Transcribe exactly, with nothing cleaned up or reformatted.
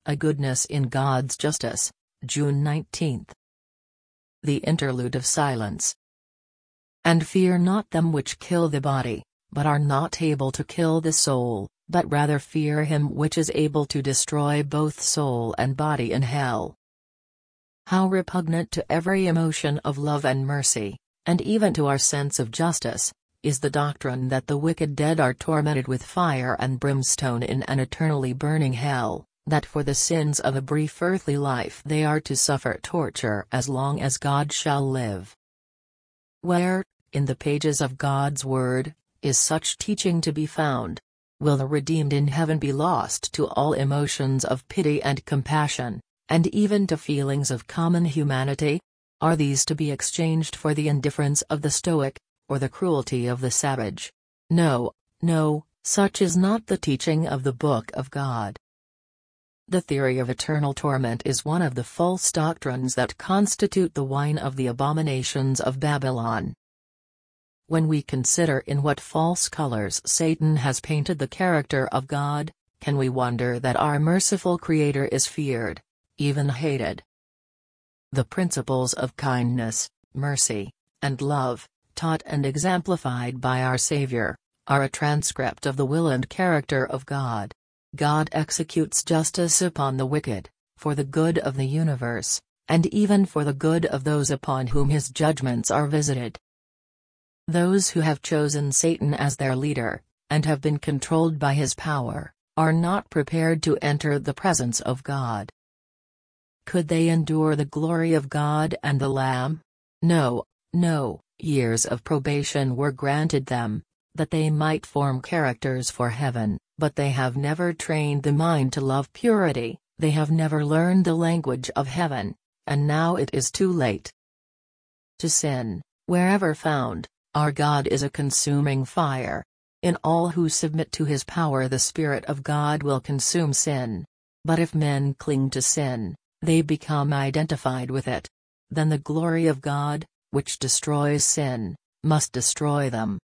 A Goodness in God's Justice, June nineteenth. The Interlude of Silence. And fear not them which kill the body, but are not able to kill the soul, but rather fear him which is able to destroy both soul and body in hell. How repugnant to every emotion of love and mercy, and even to our sense of justice, is the doctrine that the wicked dead are tormented with fire and brimstone in an eternally burning hell, that for the sins of a brief earthly life they are to suffer torture as long as God shall live. Where, in the pages of God's Word, is such teaching to be found? Will the redeemed in heaven be lost to all emotions of pity and compassion, and even to feelings of common humanity? Are these to be exchanged for the indifference of the Stoic, or the cruelty of the savage? No, no, such is not the teaching of the Book of God. The theory of eternal torment is one of the false doctrines that constitute the wine of the abominations of Babylon. When we consider in what false colors Satan has painted the character of God, can we wonder that our merciful Creator is feared, even hated? The principles of kindness, mercy, and love, taught and exemplified by our Savior, are a transcript of the will and character of God. God executes justice upon the wicked, for the good of the universe, and even for the good of those upon whom his judgments are visited. Those who have chosen Satan as their leader, and have been controlled by his power, are not prepared to enter the presence of God. Could they endure the glory of God and the Lamb? No, no, years of probation were granted them, that they might form characters for heaven, but they have never trained the mind to love purity, they have never learned the language of heaven, and now it is too late. To sin, wherever found, our God is a consuming fire. In all who submit to his power the Spirit of God will consume sin. But if men cling to sin, they become identified with it. Then the glory of God, which destroys sin, must destroy them.